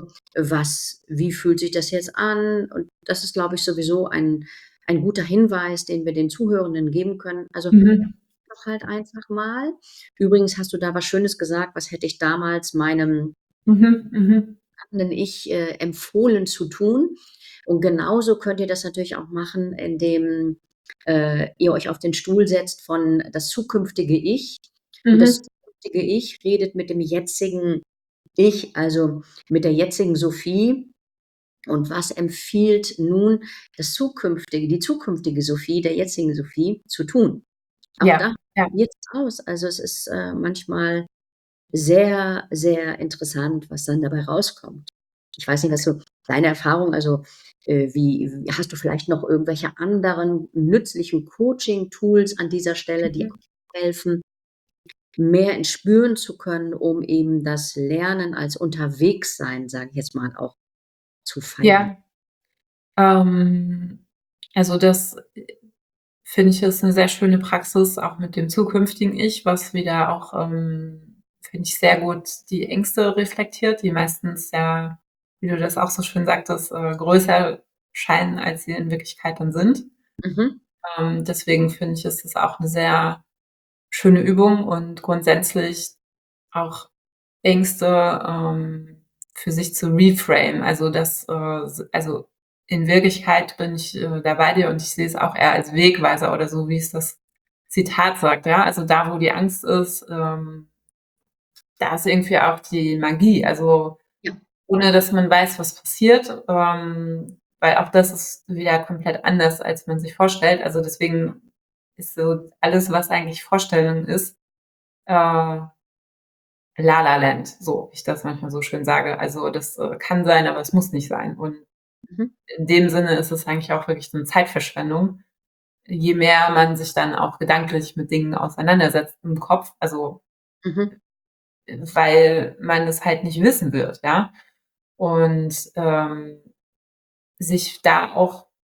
[SPEAKER 1] Was wie fühlt sich das jetzt an? Und das ist, glaube ich, sowieso ein ein guter Hinweis, den wir den Zuhörenden geben können. Also,
[SPEAKER 2] Mhm.
[SPEAKER 1] doch halt einfach mal. Übrigens hast du da was Schönes gesagt, was hätte ich damals meinem
[SPEAKER 2] Mhm, mhm.
[SPEAKER 1] Ich, äh, empfohlen zu tun. Und genauso könnt ihr das natürlich auch machen, indem, äh, ihr euch auf den Stuhl setzt von das zukünftige Ich. Und das
[SPEAKER 2] Mhm.
[SPEAKER 1] zukünftige Ich redet mit dem jetzigen Ich, also mit der jetzigen Sophie. Und was empfiehlt nun das zukünftige die zukünftige Sophie der jetzigen Sophie zu tun? Auch
[SPEAKER 2] Ja,
[SPEAKER 1] da
[SPEAKER 2] ja.
[SPEAKER 1] probiert's aus. Also, es ist, äh, manchmal sehr, sehr interessant, was dann dabei rauskommt. Ich weiß nicht, was so deine Erfahrung also, äh, wie w hast du vielleicht noch irgendwelche anderen nützlichen Coaching-Tools an dieser Stelle, die
[SPEAKER 2] Mhm.
[SPEAKER 1] helfen, mehr ins Spüren zu können, um eben das Lernen als Unterwegssein, sage ich jetzt mal, auch zu feiern?
[SPEAKER 2] Ja. Ähm, also das, äh, finde ich, ist 'ne sehr schöne Praxis, auch mit dem zukünftigen Ich, was wieder auch, ähm, finde ich, sehr gut die Ängste reflektiert, die meistens ja, wie du das auch so schön sagtest, äh, größer scheinen, als sie in Wirklichkeit dann sind.
[SPEAKER 1] Mhm.
[SPEAKER 2] Ähm, deswegen finde ich, ist das auch 'ne sehr schöne Übung und grundsätzlich auch Ängste, ähm, für sich zu reframen. Also, das, äh, s also, in Wirklichkeit bin ich, äh, da bei dir und ich sehe es auch eher als Wegweiser oder so, wie es das Zitat sagt, ja? Also, da, wo die Angst ist, ähm da ist irgendwie auch die Magie. Also,
[SPEAKER 1] Ja.
[SPEAKER 2] ohne dass man weiß, was passiert, ähm, weil auch das ist wieder komplett anders, als man sich vorstellt. Also, deswegen ist so alles, was eigentlich Vorstellung ist, äh La La Land, so, wie ich das manchmal so schön sage. Also, das, äh, kann sein, aber es muss nicht sein. Und
[SPEAKER 1] Mhm.
[SPEAKER 2] in dem Sinne ist es eigentlich auch wirklich so 'ne Zeitverschwendung, je mehr man sich dann auch gedanklich mit Dingen auseinandersetzt im Kopf, also
[SPEAKER 1] Mhm.
[SPEAKER 2] weil man es halt nicht wissen wird, ja? Und, ähm, sich da auch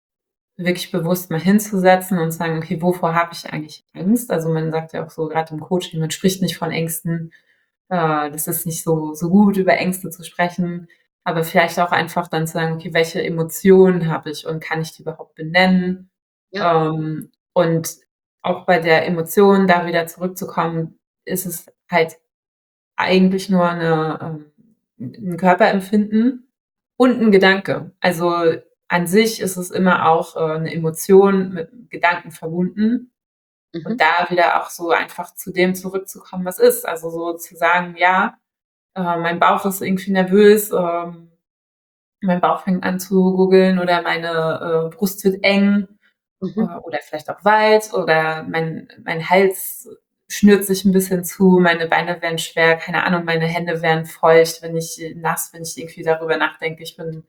[SPEAKER 2] wirklich bewusst mal hinzusetzen und sagen: „Okay, wovor habe ich eigentlich Angst?“ Also, man sagt ja auch so grad im Coaching, man spricht nicht von Ängsten. Äh, das ist nicht so so gut, über Ängste zu sprechen, aber vielleicht auch einfach dann zu sagen: „Okay, welche Emotionen habe ich und kann ich die überhaupt benennen?“
[SPEAKER 1] Ja.
[SPEAKER 2] Ähm, und auch bei der Emotion da wieder zurückzukommen, ist es halt eigentlich nur 'ne ähm, 'n Körperempfinden und 'n Gedanke. Also, an sich ist es immer auch, äh, 'ne Emotion mit 'm Gedanken verbunden und
[SPEAKER 1] Mhm.
[SPEAKER 2] da wieder auch so einfach zu dem zurückzukommen, was ist. Also, so zu sagen: „Ja, äh, mein Bauch ist irgendwie nervös, ähm, mein Bauch fängt an zu gurgeln oder meine, äh, Brust wird eng, äh,
[SPEAKER 1] Mhm.
[SPEAKER 2] oder vielleicht auch weit oder mein mein Hals schnürt sich 'n bisschen zu, meine Beine werden schwer, keine Ahnung, meine Hände werden feucht, wenn ich nass, wenn ich irgendwie darüber nachdenke, ich bin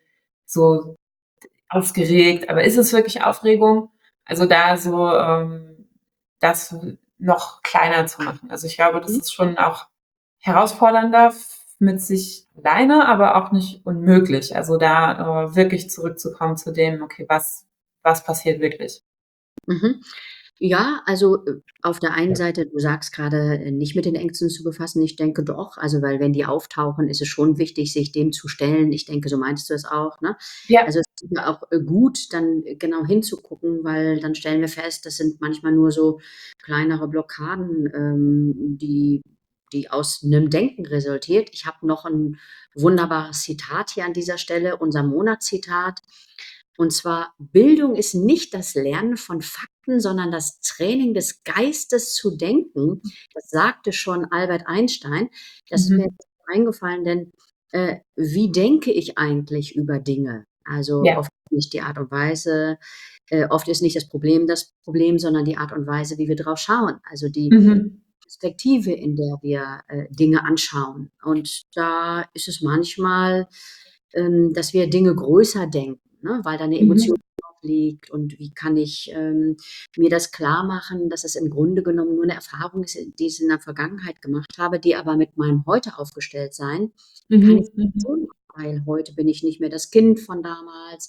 [SPEAKER 2] so aufgeregt.“ Aber ist es wirklich Aufregung? Also, da so, ähm, das noch kleiner zu machen. Also, ich glaube, das
[SPEAKER 1] Mhm.
[SPEAKER 2] ist schon auch herausfordernder f mit sich alleine, aber auch nicht unmöglich. Also, da, äh, wirklich zurückzukommen zu dem: „Okay, was was passiert wirklich?“
[SPEAKER 1] Mhm. Ja, also, äh, auf der einen Seite, du sagst grade, äh, nicht mit den Ängsten zu befassen. Ich denke doch, also, weil wenn die auftauchen, ist es schon wichtig, sich dem zu stellen. Ich denke, so meintest du es auch, ne?
[SPEAKER 2] Ja.
[SPEAKER 1] Also, es ist ja auch, äh, gut, dann genau hinzugucken, weil dann stellen wir fest, das sind manchmal nur so kleinere Blockaden, ähm, die die aus 'nem Denken resultiert. Ich habe noch 'n wunderbares Zitat hier an dieser Stelle, unser Monatszitat. Und zwar: „Bildung ist nicht das Lernen von Fakten, sondern das Training des Geistes zu denken.“ Das sagte schon Albert Einstein. Das ist mir
[SPEAKER 2] Mhm.
[SPEAKER 1] jetzt eingefallen, denn, äh, wie denke ich eigentlich über Dinge? Also,
[SPEAKER 2] Ja.
[SPEAKER 1] oft nicht die Art und Weise äh, oft ist nicht das Problem das Problem, sondern die Art und Weise, wie wir drauf schauen. Also, die
[SPEAKER 2] Mhm.
[SPEAKER 1] Perspektive, in der wir, äh, Dinge anschauen. Und da ist es manchmal, ähm, dass wir Dinge größer denken, ne, weil da 'ne Emotion
[SPEAKER 2] Mhm.
[SPEAKER 1] drauf liegt. Und wie kann ich, ähm, mir das klarmachen, dass es im Grunde genommen nur 'ne Erfahrung ist, die ich in der Vergangenheit gemacht habe, die aber mit meinem Heute aufgestellt sein kann ich
[SPEAKER 2] Mhm, mhm.
[SPEAKER 1] schon, weil heute bin ich nicht mehr das Kind von damals.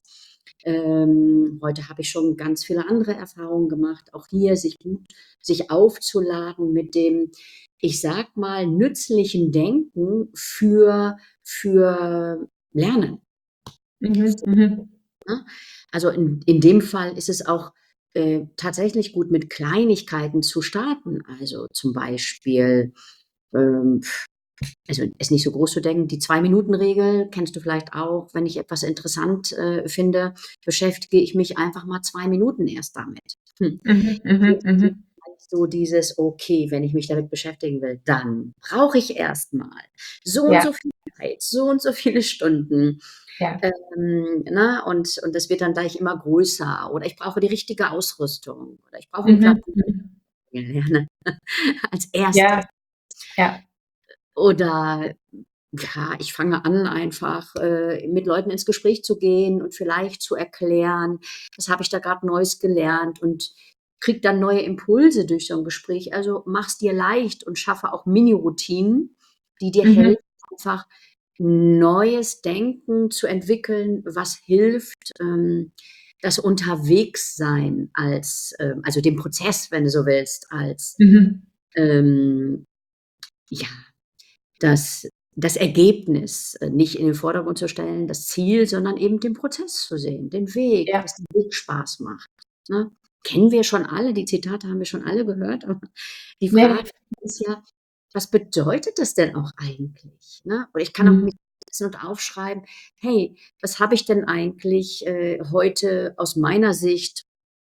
[SPEAKER 1] Ähm, heute habe ich schon ganz viele andere Erfahrungen gemacht. Auch hier sich gut sich aufzuladen mit dem, ich sage mal, nützlichen Denken für für Lernen.
[SPEAKER 2] Mhm, mhm.
[SPEAKER 1] Ne? Also, in in dem Fall ist es auch, äh, tatsächlich gut, mit Kleinigkeiten zu starten. Also, zum Beispiel, ähm, also, ist nicht so groß zu denken, die Zwei-Minuten-Regel kennst du vielleicht auch. Wenn ich etwas interessant, äh, finde, beschäftige ich mich einfach mal zwei Minuten erst damit. Hm.
[SPEAKER 2] Mhm, mhm, mhm.
[SPEAKER 1] so dieses: „Okay, wenn ich mich damit beschäftigen will, dann brauche ich erst mal so und
[SPEAKER 2] Ja.
[SPEAKER 1] so viel Zeit, so und so viele Stunden.“
[SPEAKER 2] Ja.
[SPEAKER 1] Ähm, ne, und und das wird dann gleich immer größer. Oder ich brauche die richtige Ausrüstung oder ich brauche 'n
[SPEAKER 2] Mhm,
[SPEAKER 1] Klavier
[SPEAKER 2] mhm.
[SPEAKER 1] als Erstes.
[SPEAKER 2] Ja, ja.
[SPEAKER 1] Oder, ja, ich fange an, einfach, äh, mit Leuten ins Gespräch zu gehen und vielleicht zu erklären: „Was habe ich da grad Neues gelernt?“ Und kriege dann neue Impulse durch so 'n Gespräch. Also, mach's dir leicht und schaffe auch Mini-Routinen, die dir
[SPEAKER 2] Mhm.
[SPEAKER 1] helfen, einfach neues Denken zu entwickeln, was hilft, ähm, das Unterwegssein als, ähm also, den Prozess, wenn du so willst, als,
[SPEAKER 2] Mhm.
[SPEAKER 1] ähm, ja, das das Ergebnis, äh, nicht in den Vordergrund zu stellen, das Ziel, sondern eben den Prozess zu sehen, den Weg,
[SPEAKER 2] Ja.
[SPEAKER 1] dass der Weg Spaß macht, ne? Kennen wir schon alle, die Zitate haben wir schon alle gehört, aber die
[SPEAKER 2] Ja.
[SPEAKER 1] Frage ist ja: „Was bedeutet das denn auch eigentlich“, ne? Oder ich kann auch mich
[SPEAKER 2] Mhm.
[SPEAKER 1] hinsetzen und aufschreiben: „Hey, was habe ich denn eigentlich, äh, heute aus meiner Sicht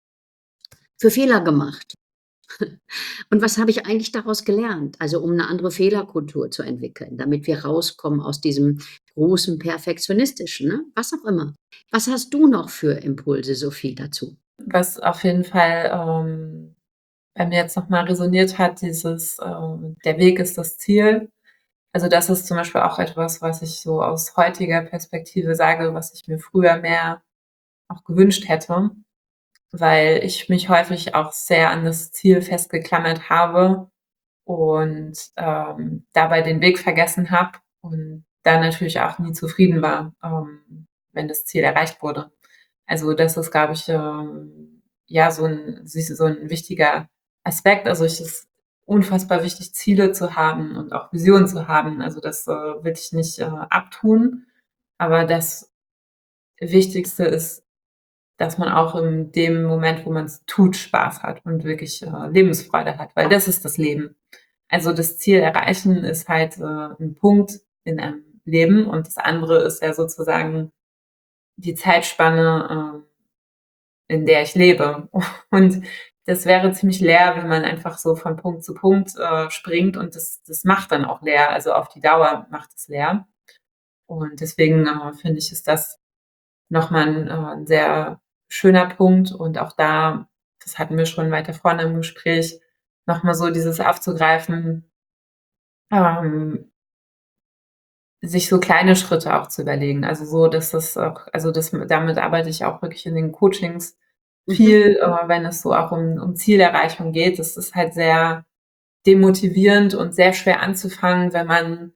[SPEAKER 1] für Fehler gemacht? Und was habe ich eigentlich daraus gelernt?“ Also, um 'ne andere Fehlerkultur zu entwickeln, damit wir rauskommen aus diesem großen Perfektionistischen, ne? Was auch immer. Was hast du noch für Impulse, Sophie, dazu?
[SPEAKER 2] Was auf jeden Fall, ähm, bei mir jetzt noch mal resoniert hat, dieses, ähm: „Der Weg ist das Ziel.“ Also, das ist zum Beispiel auch etwas, was ich so aus heutiger Perspektive sage, was ich mir früher mehr auch gewünscht hätte, weil ich mich häufig auch sehr an das Ziel festgeklammert habe und, ähm, dabei den Weg vergessen habe und dann natürlich auch nie zufrieden war, ähm, wenn das Ziel erreicht wurde. Also, das ist, glaube ich, ähm, ja, so 'n sich so 'n wichtiger Aspekt. Also, es ist unfassbar wichtig, Ziele zu haben und auch Visionen zu haben. Also, das, äh, will ich nicht, äh, abtun. Aber das Wichtigste ist, dass man auch in dem Moment, wo man's tut, Spaß hat und wirklich, äh, Lebensfreude hat, weil das ist das Leben. Also, das Ziel erreichen ist halt, äh, 'n Punkt in einem Leben und das andere ist ja sozusagen die Zeitspanne, äh, in der ich lebe. Und das wäre ziemlich leer, wenn man einfach so von Punkt zu Punkt, äh, springt und das das macht dann auch leer. Also, auf die Dauer macht es leer. Und deswegen, äh, finde ich, ist das noch mal 'n, äh 'n sehr schöner Punkt und auch da, das hatten wir schon weiter vorne im Gespräch, noch mal so dieses aufzugreifen, ähm, sich so kleine Schritte auch zu überlegen. Also, so, dass das auch also, das damit arbeite ich auch wirklich in den Coachings
[SPEAKER 1] Mhm.
[SPEAKER 2] viel, äh, wenn es so auch um um Zielerreichung geht. Das ist halt sehr demotivierend und sehr schwer anzufangen, wenn man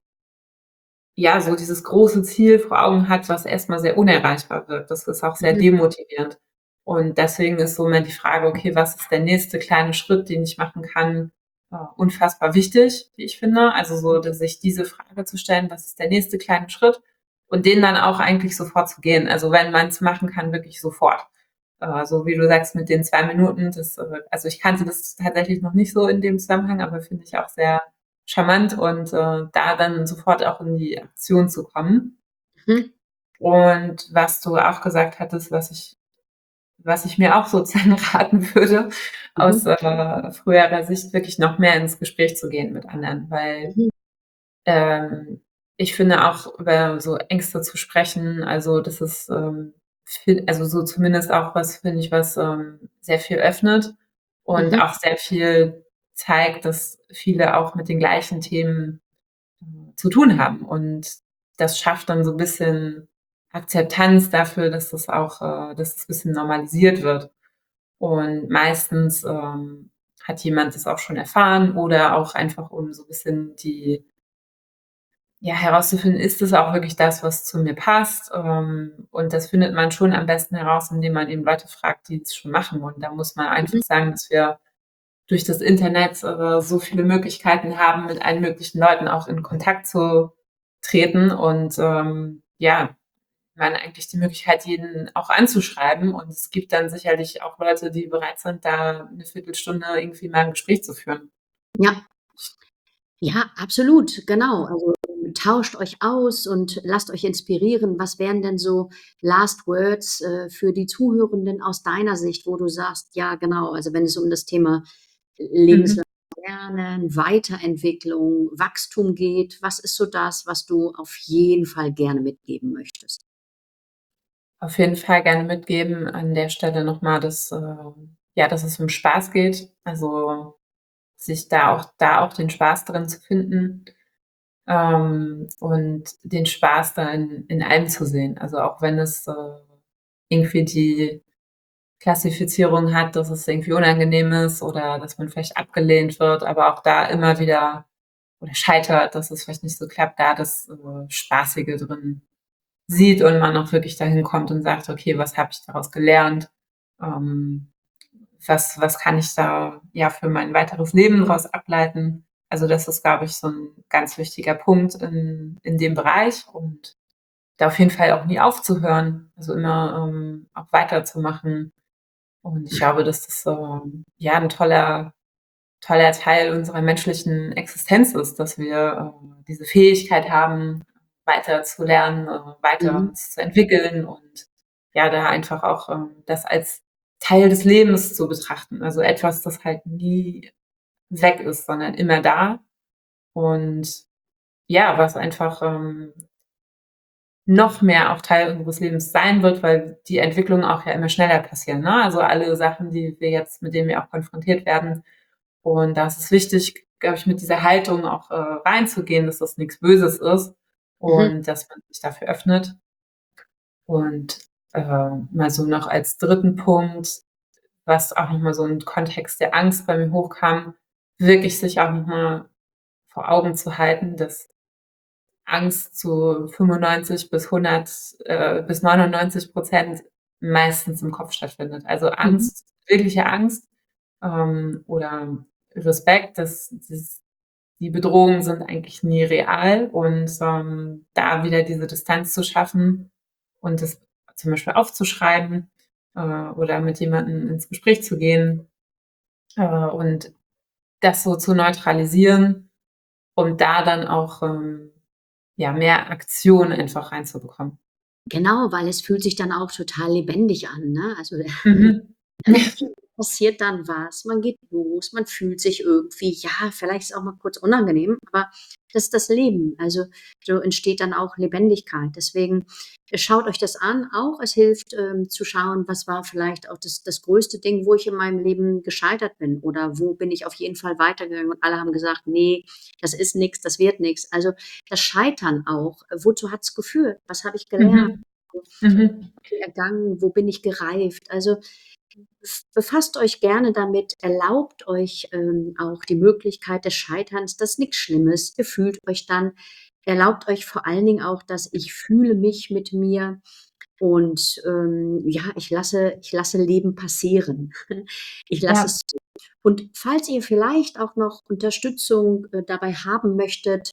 [SPEAKER 2] ja, so dieses große Ziel vor Augen hat, was erst mal sehr unerreichbar wirkt. Das ist auch sehr
[SPEAKER 1] Mhm.
[SPEAKER 2] demotivierend. Und deswegen ist so immer die Frage: „Okay, was ist der nächste kleine Schritt, den ich machen kann?“ Äh, unfassbar wichtig, wie ich finde. Also, so, dass sich diese Frage zu stellen: „Was ist der nächste kleine Schritt?“ Und den dann auch eigentlich sofort zu gehen. Also, wenn man's machen kann, wirklich sofort. Äh, so wie du sagst mit den zwei Minuten, das, äh also, ich kannte das tatsächlich noch nicht so in dem Zusammenhang, aber finde ich auch sehr charmant und, äh, da dann sofort auch in die Aktion zu kommen.
[SPEAKER 1] Mhm.
[SPEAKER 2] Und was du auch gesagt hattest, was ich was ich mir auch sozusagen raten würde, aus,
[SPEAKER 1] Mhm.
[SPEAKER 2] äh, früherer Sicht wirklich noch mehr ins Gespräch zu gehen mit anderen, weil,
[SPEAKER 1] Mhm.
[SPEAKER 2] ähm, ich finde auch über so Ängste zu sprechen, also, das ist, ähm, vi also, so zumindest auch was, finde ich, was, ähm, sehr viel öffnet und
[SPEAKER 1] Mhm.
[SPEAKER 2] auch sehr viel zeigt, dass viele auch mit den gleichen Themen zu tun haben. Und das schafft dann so 'n bisschen Akzeptanz dafür, dass das auch äh, dass es bisschen normalisiert wird. Und meistens, ähm, hat jemand das auch schon erfahren oder auch einfach, um so bisschen die ja, herauszufinden, ist es auch wirklich das, was zu mir passt? Ähm, und das findet man schon am besten heraus, indem man eben Leute fragt, die es schon machen. Und da muss man
[SPEAKER 1] Mhm.
[SPEAKER 2] einfach sagen, dass wir durch das Internet, äh, so viele Möglichkeiten haben, mit allen möglichen Leuten auch in Kontakt zu treten und, ähm, ja, man eigentlich die Möglichkeit, jeden auch anzuschreiben. Und es gibt dann sicherlich auch Leute, die bereit sind, da 'ne Viertelstunde irgendwie mal 'n Gespräch zu führen.
[SPEAKER 1] Ja. Ja, absolut, genau. Also, tauscht euch aus und lasst euch inspirieren. Was wären denn so Last Words, äh, für die Zuhörenden aus deiner Sicht, wo du sagst: „Ja, genau“, also, wenn es um das Thema
[SPEAKER 2] Mhm.
[SPEAKER 1] lebenslanges Lernen, Weiterentwicklung, Wachstum geht. Was ist so das, was du auf jeden Fall gerne mitgeben möchtest?
[SPEAKER 2] Auf jeden Fall gerne mitgeben an der Stelle noch mal, dass, ähm ja, dass es um Spaß geht. Also, sich da auch da auch den Spaß drin zu finden, ähm, und den Spaß dann in allem zu sehen. Also, auch wenn es, äh, irgendwie die Klassifizierung hat, dass es irgendwie unangenehm ist oder dass man vielleicht abgelehnt wird, aber auch da immer wieder oder scheitert, dass es vielleicht nicht so klappt, da das, äh, Spaßige drin sieht und man auch wirklich dahin kommt und sagt: „Okay, was habe ich daraus gelernt? Ähm, was was kann ich da, ja, für mein weiteres Leben draus ableiten?“ Also, das ist, glaube ich, so 'n ganz wichtiger Punkt in in dem Bereich und da auf jeden Fall auch nie aufzuhören, also, immer, ähm, auch weiterzumachen. Und ich glaube, dass das, ähm, ja, 'n toller toller Teil unserer menschlichen Existenz ist, dass wir, äh, diese Fähigkeit haben, weiter zu lernen, äh, weiter
[SPEAKER 1] Mhm.
[SPEAKER 2] uns zu entwickeln und ja, da einfach auch, ähm, das als Teil des Lebens zu betrachten. Also, etwas, das halt nie weg ist, sondern immer da und ja, was einfach, ähm noch mehr auch Teil unseres Lebens sein wird, weil die Entwicklungen auch ja immer schneller passieren, ne? Also, alle Sachen, die wir jetzt mit denen wir auch konfrontiert werden. Und da ist es wichtig, glaube ich, mit dieser Haltung auch, äh, reinzugehen, dass das nix Böses ist
[SPEAKER 1] Mhm.
[SPEAKER 2] und dass man sich dafür öffnet. Und, äh, mal so noch als dritten Punkt, was auch noch mal so im Kontext der Angst bei mir hochkam, wirklich sich auch noch mal vor Augen zu halten, dass Angst zu fünfundneunzig bis hundert äh, bis neunundneunzig Prozent meistens im Kopf stattfindet. Also
[SPEAKER 1] Mhm.
[SPEAKER 2] Angst, wirkliche Angst, ähm, oder Respekt, das das die Bedrohungen sind eigentlich nie real und, ähm, da wieder diese Distanz zu schaffen und das zum Beispiel aufzuschreiben, äh, oder mit jemandem ins Gespräch zu gehen, äh, und das so zu neutralisieren, um da dann auch, ähm, ja, mehr Aktion einfach reinzubekommen.
[SPEAKER 1] Genau, weil es fühlt sich dann auch total lebendig an, ne? Also,
[SPEAKER 2] Mhm.
[SPEAKER 1] passiert dann was, man geht los, man fühlt sich irgendwie, ja, vielleicht ist auch mal kurz unangenehm, aber das ist das Leben. Also, so entsteht dann auch Lebendigkeit. Deswegen, äh, schaut euch das an. Auch es hilft, ähm, zu schauen, was war vielleicht auch das das größte Ding, wo ich in meinem Leben gescheitert bin oder wo bin ich auf jeden Fall weitergegangen und alle haben gesagt: „Ne, das ist nix, das wird nix.“ Also, das Scheitern auch, äh, wozu hat's geführt? Was habe ich gelernt?
[SPEAKER 2] Mhm. Mhm.
[SPEAKER 1] Ergangen, wo bin ich gereift? Also, bef befasst euch gerne damit, erlaubt euch, ähm, auch die Möglichkeit des Scheiterns, das ist nix Schlimmes. Ihr fühlt euch dann erlaubt euch vor allen Dingen auch das „Ich fühle mich“ mit mir und, ähm, ja, ich lasse ich lasse Leben passieren. Ich lasse
[SPEAKER 2] Ja.
[SPEAKER 1] es zu. Und falls ihr vielleicht auch noch Unterstützung, äh, dabei haben möchtet,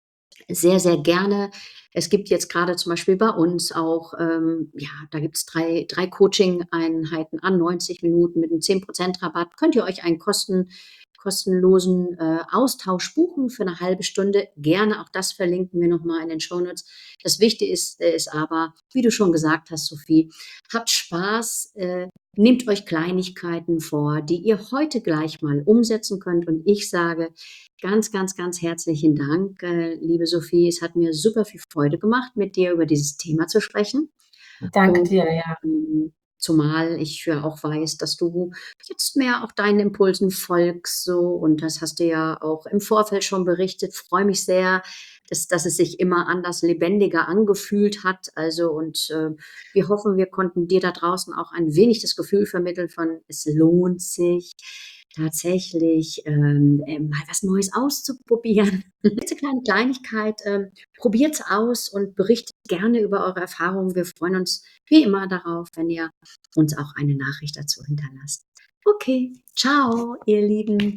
[SPEAKER 1] sehr, sehr gerne. Es gibt jetzt grade zum Beispiel bei uns auch, ähm ja, da gibt's drei drei Coaching-Einheiten an neunzig Minuten mit 'nem zehn Prozent Rabatt. Könnt ihr euch einen kosten kostenlosen, äh, Austausch buchen für 'ne halbe Stunde. Gerne, auch das verlinken wir noch mal in den Shownotes. Das Wichtige ist äh, ist aber, wie du schon gesagt hast, Sophie, habt Spaß, äh, nehmt euch Kleinigkeiten vor, die ihr heute gleich mal umsetzen könnt. Und ich sage ganz, ganz, ganz herzlichen Dank, äh, liebe Sophie. Es hat mir super viel Freude gemacht, mit dir über dieses Thema zu sprechen.
[SPEAKER 2] Danke
[SPEAKER 1] Und,
[SPEAKER 2] dir, ja.
[SPEAKER 1] hm, zumal ich ja auch weiß, dass du jetzt mehr auch deinen Impulsen folgst so und das hast du ja auch im Vorfeld schon berichtet. Freue mich sehr, dass dass es sich immer anders lebendiger angefühlt hat. Also und, äh, wir hoffen, wir konnten dir da draußen auch ein wenig das Gefühl vermitteln von: Es lohnt sich tatsächlich, ähm, äh, mal was Neues auszuprobieren. Klitzekleine Kleinigkeit, ähm, probiert's aus und berichtet gerne über eure Erfahrungen. Wir freuen uns wie immer darauf, wenn ihr uns auch eine Nachricht dazu hinterlasst. Okay, tschau, ihr Lieben.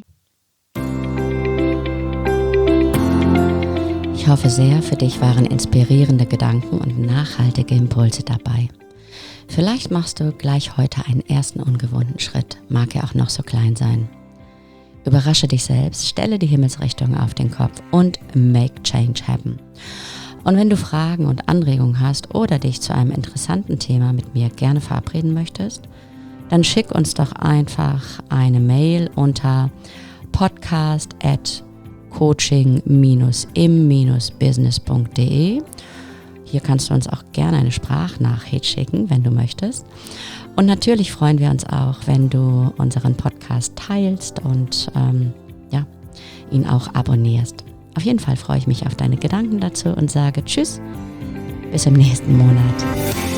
[SPEAKER 3] Ich hoffe sehr, für dich waren inspirierende Gedanken und nachhaltige Impulse dabei. Vielleicht machst du gleich heute einen ersten ungewohnten Schritt, mag er auch noch so klein sein. Überrasche dich selbst, stelle die Himmelsrichtung auf den Kopf und make change happen. Und wenn du Fragen und Anregungen hast oder dich zu einem interessanten Thema mit mir gerne verabreden möchtest, dann schick uns doch einfach eine Mail unter podcast at coaching im business punkt de. Hier kannst du uns auch gerne eine Sprachnachricht schicken, wenn du möchtest. Und natürlich freuen wir uns auch, wenn du unseren Podcast teilst und ähm, ja, ihn auch abonnierst. Auf jeden Fall freue ich mich auf deine Gedanken dazu und sage Tschüss, bis im nächsten Monat.